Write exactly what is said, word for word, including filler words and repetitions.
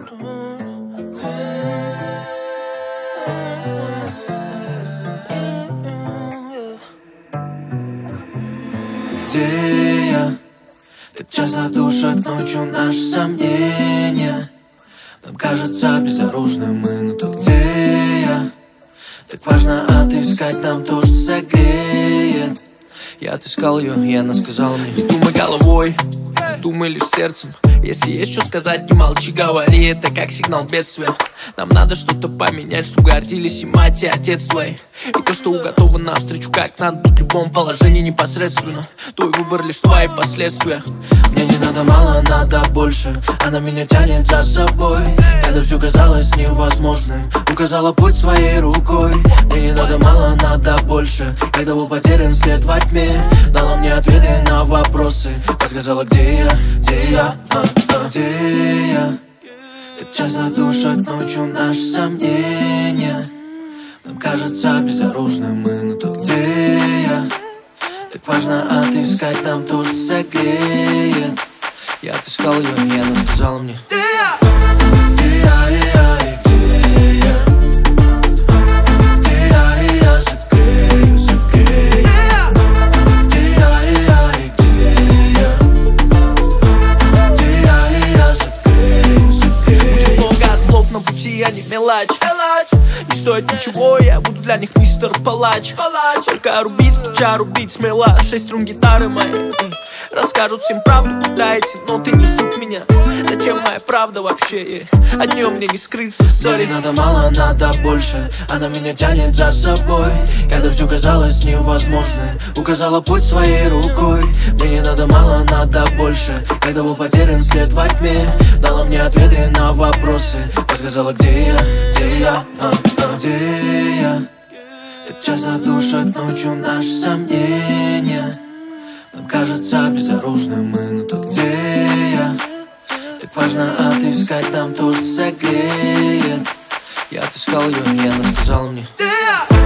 Где я? Так часто душат ночью наши сомнения. Нам кажется безоружным мы, но то где я? Так важно отыскать нам то, что согреет. Я отыскал ее, и она сказала мне: не думай головой, думай лишь сердцем. Если есть что сказать, не молчи, говори. Это как сигнал бедствия. Нам надо что-то поменять, чтобы гордились и мать, и отец твой. И то, что уготовано навстречу, как надо быть в любом положении непосредственно. Твой выбор лишь твои последствия. Мне не надо мало, надо больше. Она меня тянет за собой, когда все казалось невозможным. Указала путь своей рукой. Мне не надо мало, надо больше. Когда был потерян след во тьме, дала мне ответы на вопросы. Подсказала, где я, где я, а, а, где я. Так часто душат ночью наши сомнения. Нам кажется безоружным мы, но то где я? Так важно отыскать нам то, что согреет. Я отыскал ее, и она сказала мне: где я? Где я, и я, и где я? Где я, и я согрею, согрею. Где я, и я, и где я? Где я, и я согрею, согрею. Будет много слов на пути, а не мелочь. Не стоит ничего, я буду для них мистер Палач. Только рубить, плеча рубить смело. Шесть струн гитары моей расскажут всем правду, пытаете, но ты не суть меня. Зачем моя правда вообще? От нее мне не скрыться, сори. Мне не надо мало, надо больше. Она меня тянет за собой, когда все казалось невозможным. Указала путь своей рукой. Мне не надо мало, надо больше. Когда был потерян след во тьме, дала мне ответы на вопросы. Подсказала, где я, где я, а, а, где я. Так часто душат ночью наши сомнения. Нам кажется безоружным мы, но то где я? Так важно отыскать нам то, что согреет. Я отыскал ее, и она сказала мне: где я?